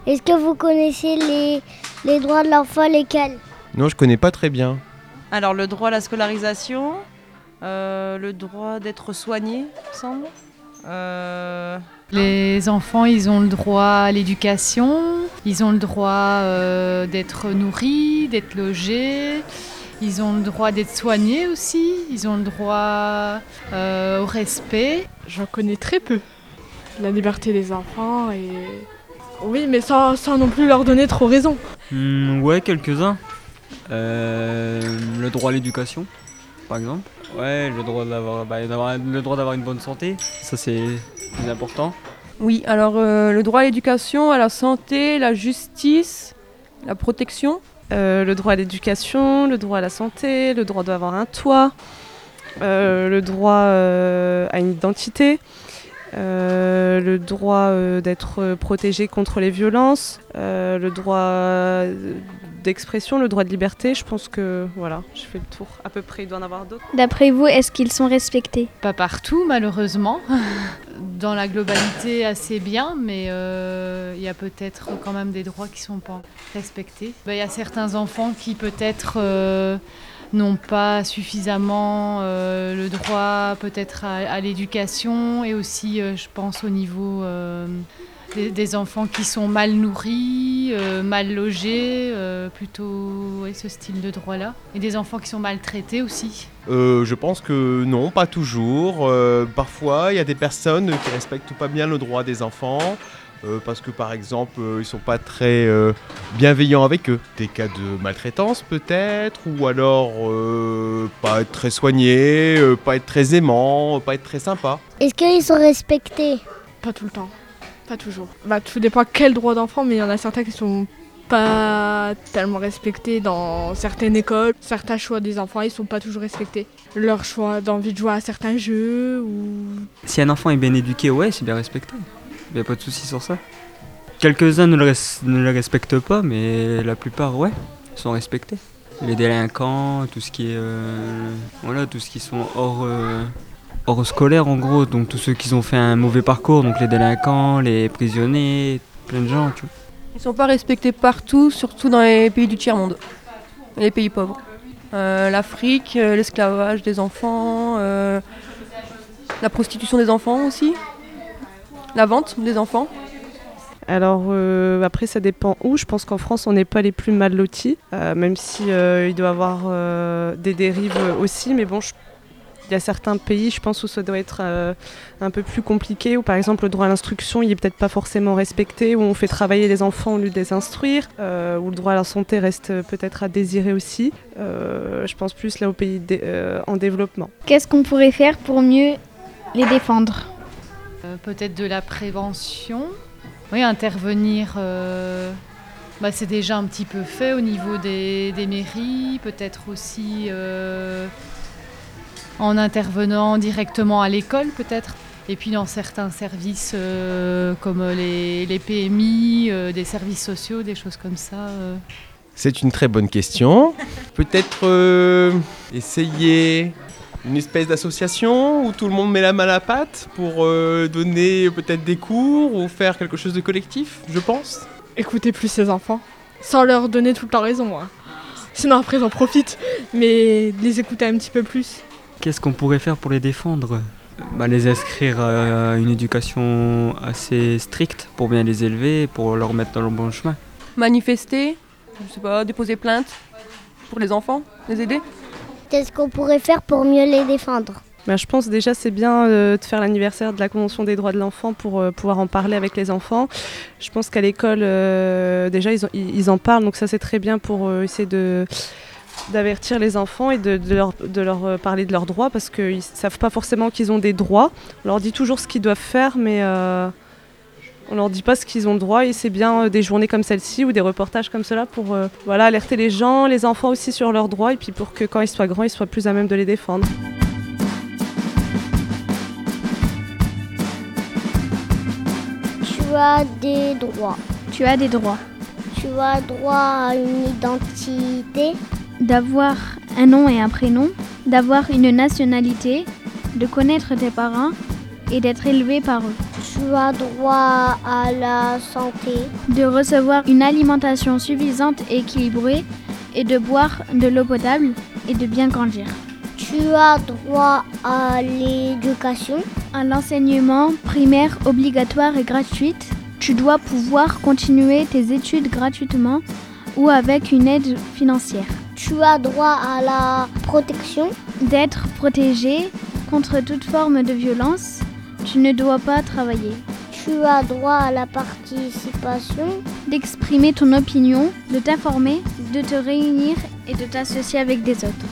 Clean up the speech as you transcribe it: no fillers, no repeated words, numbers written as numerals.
Est-ce que vous connaissez les droits de l'enfant, lesquels? Non, je connais pas très bien. Alors le droit à la scolarisation, le droit d'être soigné, il me semble. Les enfants, ils ont le droit à l'éducation, ils ont le droit d'être nourris, d'être logés, ils ont le droit d'être soignés aussi, ils ont le droit au respect. J'en connais très peu. La liberté des enfants et... Oui, mais sans non plus leur donner trop raison. Ouais, quelques-uns. Le droit à l'éducation, par exemple. Ouais, le droit d'avoir une bonne santé, ça c'est plus important. Oui, alors le droit à l'éducation, à la santé, la justice, la protection. Le droit à l'éducation, le droit à la santé, le droit d'avoir un toit, le droit à une identité, le droit d'être protégé contre les violences, le droit d'expression, le droit de liberté. Je pense que voilà, je fais le tour. À peu près, il doit en avoir d'autres. D'après vous, est-ce qu'ils sont respectés? Pas partout, malheureusement. Dans la globalité, assez bien, mais il y a peut-être quand même des droits qui ne sont pas respectés. Il y a certains enfants qui peut-être n'ont pas suffisamment le droit peut-être à l'éducation et aussi, je pense, au niveau des enfants qui sont mal nourris, mal logés, plutôt ce style de droit-là. Et des enfants qui sont maltraités aussi. Je pense que non, pas toujours. Parfois, il y a des personnes qui respectent pas bien le droit des enfants. Parce que par exemple, ils sont pas très bienveillants avec eux. Des cas de maltraitance peut-être, ou alors pas être très soignés, pas être très aimants, pas être très sympa. Est-ce qu'ils sont respectés? Pas tout le temps, pas toujours. Tout dépend quel droit d'enfant, mais il y en a certains qui sont pas tellement respectés dans certaines écoles. Certains choix des enfants, ils sont pas toujours respectés. Leur choix d'envie de jouer à certains jeux ou... Si un enfant est bien éduqué, ouais, c'est bien respecté. Il n'y a pas de souci sur ça. Quelques-uns ne le respectent pas, mais la plupart, ouais, sont respectés. Les délinquants, tout ce qui est... tout ce qui sont hors scolaire en gros, donc tous ceux qui ont fait un mauvais parcours, donc les délinquants, les prisonniers, plein de gens, tu vois. Ils ne sont pas respectés partout, surtout dans les pays du tiers-monde, les pays pauvres. L'Afrique, l'esclavage des enfants, la prostitution des enfants aussi, la vente des enfants. Alors après ça dépend où. Je pense qu'en France on n'est pas les plus mal lotis, même si il doit y avoir des dérives aussi, mais bon, il y a certains pays, je pense, où ça doit être un peu plus compliqué, où par exemple le droit à l'instruction, il n'est peut-être pas forcément respecté, où on fait travailler les enfants au lieu de les instruire, où le droit à la santé reste peut-être à désirer aussi. Je pense plus là aux pays en développement. Qu'est-ce qu'on pourrait faire pour mieux les défendre? Peut-être de la prévention. Oui, intervenir, c'est déjà un petit peu fait au niveau des mairies, peut-être aussi en intervenant directement à l'école peut-être. Et puis dans certains services comme les PMI, des services sociaux, des choses comme ça. C'est une très bonne question. Peut-être essayer une espèce d'association où tout le monde met la main à la pâte pour donner peut-être des cours ou faire quelque chose de collectif, je pense. Écouter plus ses enfants, sans leur donner tout le temps raison. Sinon après ils en profitent, mais les écouter un petit peu plus. Qu'est-ce qu'on pourrait faire pour les défendre ? Les inscrire à une éducation assez stricte pour bien les élever, pour leur mettre dans le bon chemin. Manifester, je sais pas, déposer plainte pour les enfants, les aider. Qu'est-ce qu'on pourrait faire pour mieux les défendre? Je pense déjà c'est bien de faire l'anniversaire de la Convention des droits de l'enfant pour pouvoir en parler avec les enfants. Je pense qu'à l'école, déjà ils en parlent, donc ça c'est très bien pour essayer d'avertir les enfants et de leur parler de leurs droits, parce qu'ils ne savent pas forcément qu'ils ont des droits. On leur dit toujours ce qu'ils doivent faire, mais on leur dit pas ce qu'ils ont le droit, et c'est bien des journées comme celle-ci ou des reportages comme cela pour alerter les gens, les enfants aussi sur leurs droits, et puis pour que quand ils soient grands, ils soient plus à même de les défendre. Tu as des droits. Tu as des droits. Tu as droit à une identité. D'avoir un nom et un prénom, d'avoir une nationalité, de connaître tes parents et d'être élevé par eux. Tu Tu as droit à la santé. De recevoir une alimentation suffisante et équilibrée et de boire de l'eau potable et de bien grandir. Tu as droit à l'éducation. À l'enseignement primaire obligatoire et gratuite. Tu dois pouvoir continuer tes études gratuitement ou avec une aide financière. Tu as droit à la protection. D'être protégé contre toute forme de violence. Tu ne dois pas travailler. Tu as droit à la participation. D'exprimer ton opinion, de t'informer, de te réunir et de t'associer avec des autres.